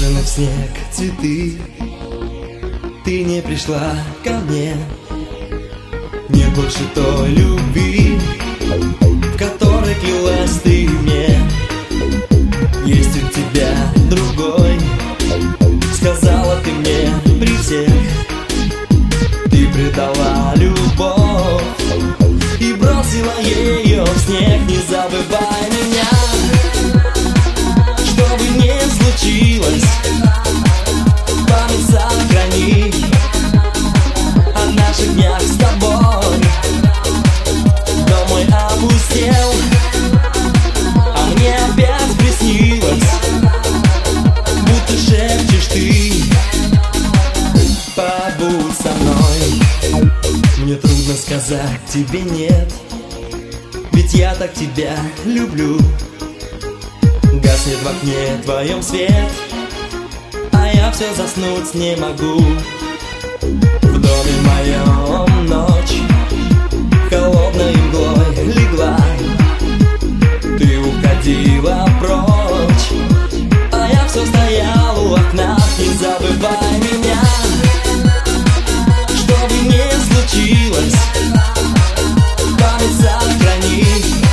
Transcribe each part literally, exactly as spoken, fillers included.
Брошены в снег цветы, ты не пришла ко мне. Нет больше той любви, в которой клялась ты мне. Есть у тебя другой, сказала ты мне при всех. Ты предала любовь и бросила ее в снег. Не забывай меня, что бы ни случилось, память сохрани о наших днях с тобой. Дом мой опустел, а мне опять приснилось, будто шепчешь ты: побудь со мной. Мне трудно сказать тебе нет, ведь я так тебя люблю. Гаснет в окне твоем свет, а я все заснуть не могу. В доме моем ночь холодной мглой легла. Ты уходила прочь, а я все стоял у окна. Не забывай меня, что бы ни случилось, память сохрани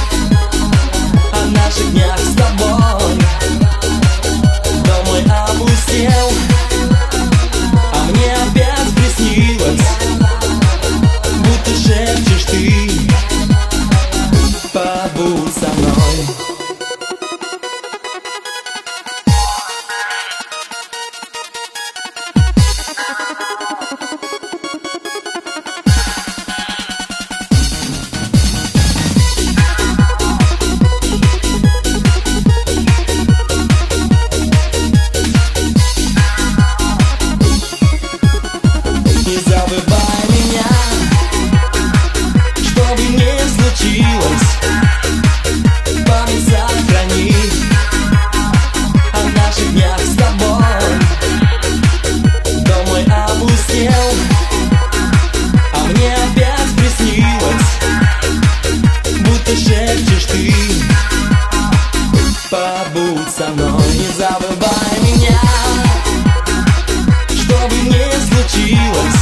о наших днях с тобой. Дом мой опустел, а мне опять приснилось, будто шепчешь ты: побудь со мной. Не забывай меня, что бы ни случилось, память сохрани о наших днях с тобой. Дом мой опустел, а мне опять приснилось, будто шепчешь ты: побудь со мной. Не забывай меня, что бы ни случилось,